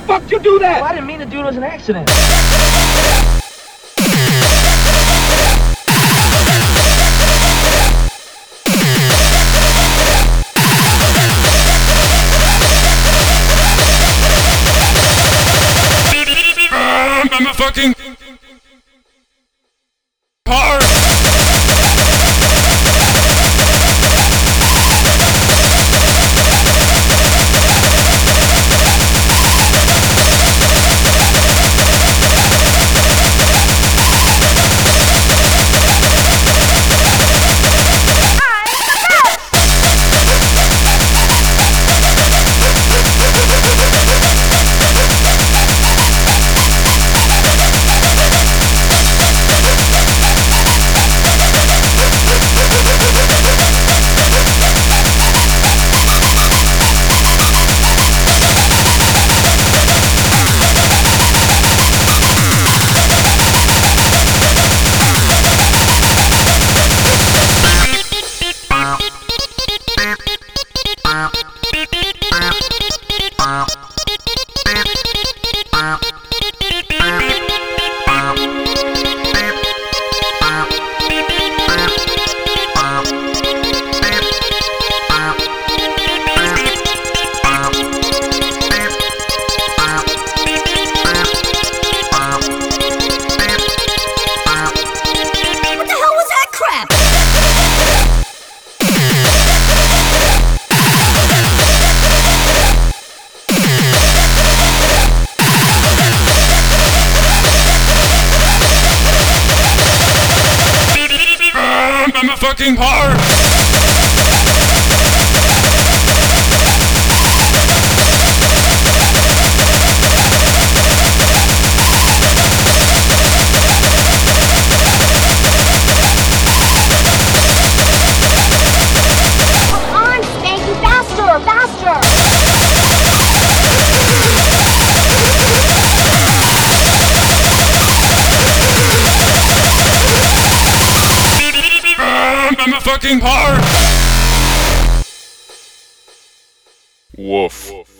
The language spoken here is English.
fuck did you do that? Well, I didn't mean to do it. It was an accident. I'm a fucking part. I'm a fucking part. I'm a fucking part. Woof.